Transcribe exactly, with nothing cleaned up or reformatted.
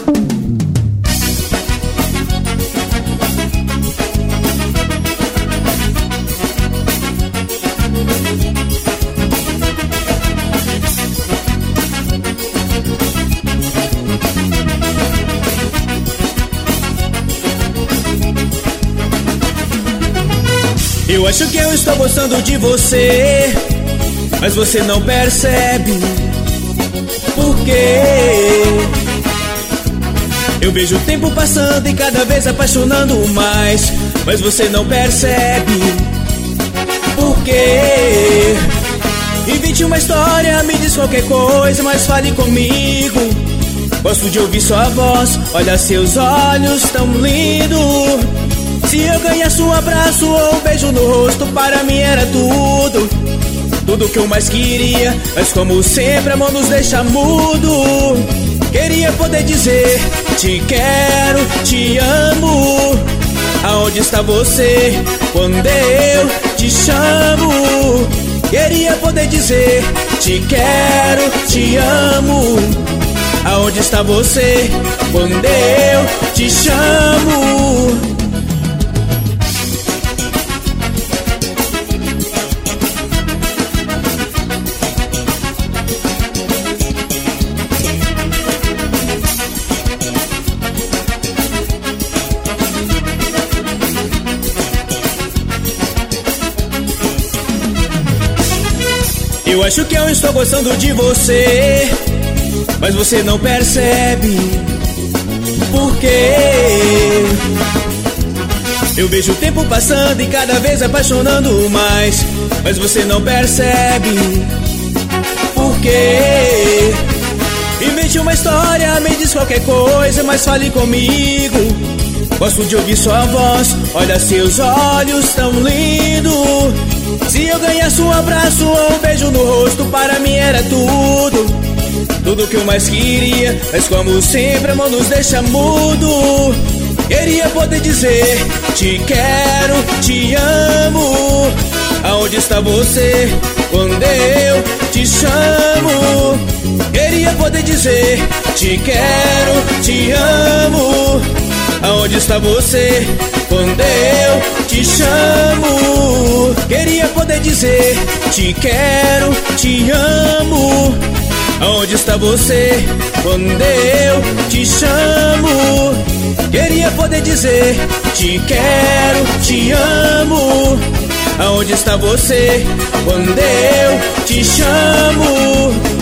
Eu acho que eu estou gostando de você, mas você não percebe por quê. Eu vejo o tempo passando e cada vez apaixonando mais, mas você não percebe por quê. Invente uma história, me diz qualquer coisa, mas fale comigo. Gosto de ouvir sua voz, olha seus olhos tão lindos. Se eu ganhasse um abraço ou um beijo no rosto, para mim era tudo, tudo que eu mais queria. Mas como sempre, amor nos deixa mudo. Queria poder dizer, te quero, te amo. Aonde está você quando eu te chamo? Queria poder dizer, te quero, te amo. Aonde está você quando eu te chamo? Eu acho que eu estou gostando de você, mas você não percebe por quê. Eu vejo o tempo passando e cada vez apaixonando mais, mas você não percebe por quê. Invente uma história, me diz qualquer coisa, mas fale comigo. Gosto de ouvir sua voz, olha seus olhos tão lindos. Se eu ganhasse um abraço ou um beijo no rosto, para mim era tudo, tudo que eu mais queria. Mas como sempre, amor nos deixa mudo. Queria poder dizer, te quero, te amo. Aonde está você quando eu te chamo? Queria poder dizer, te quero, te amo. Aonde está você quando eu te chamo? Queria poder dizer, te quero, te amo. Aonde está você quando eu te chamo? Queria poder dizer, te quero, te amo. Aonde está você quando eu te chamo?